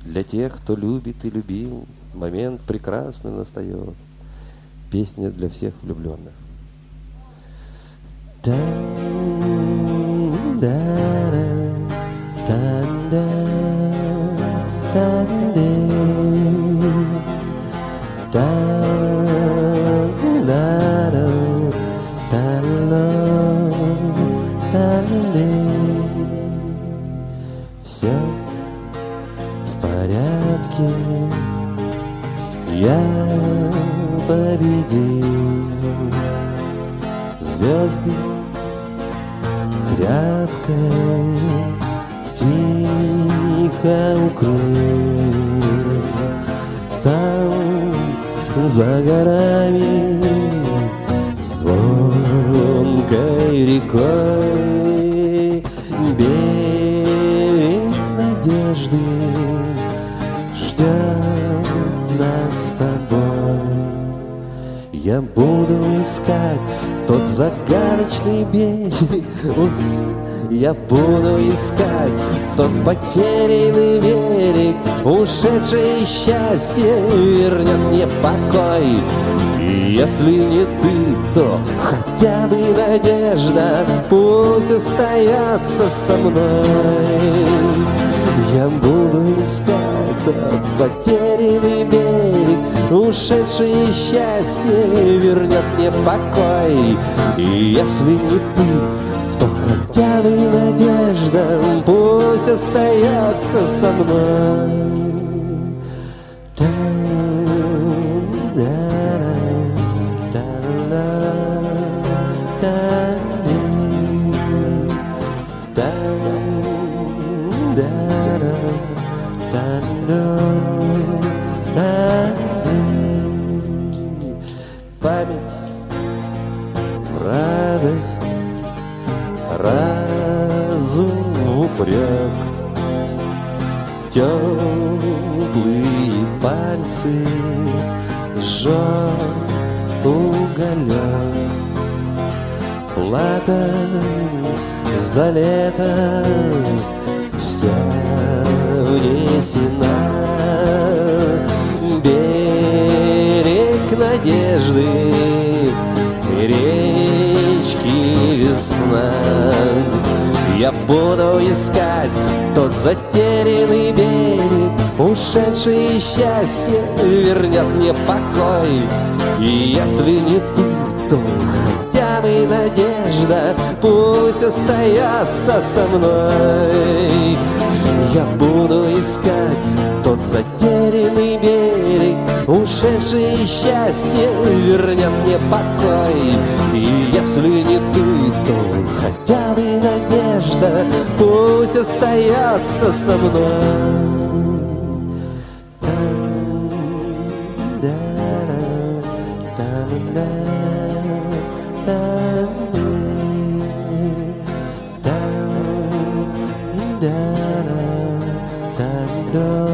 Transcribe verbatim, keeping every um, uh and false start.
Для тех, кто любит и любил, момент прекрасный настает. Песня для всех влюбленных. Все в порядке, я победил. Звезды тряпкой тихо укрыл. Там за горами звонкой рекой берег надежды ждет нас с тобой. Я буду искать тот загадочный берег, я буду искать тот потерянный берег, ушедшее счастье вернет мне покой. И если не ты, то хотя бы надежда пусть остается со мной. Я буду искать тот потерянный берег, ушедшее счастье вернет мне покой. И если не ты, то хотя бы надежда пусть остается со мной. Память в радость, разум в упрек, теплые пальцы жжет уголек. Плата за лето вся внесена, берег надежды, речки весна. Я буду искать тот затерянный берег, ушедшее счастье вернет мне покой. И если не ты, то хотя бы надежда пусть остается со мной. Я буду искать тот затерянный берег, ушедшее счастье вернет мне покой. И если не ты, то хотя бы надежда пусть остается со мной. Da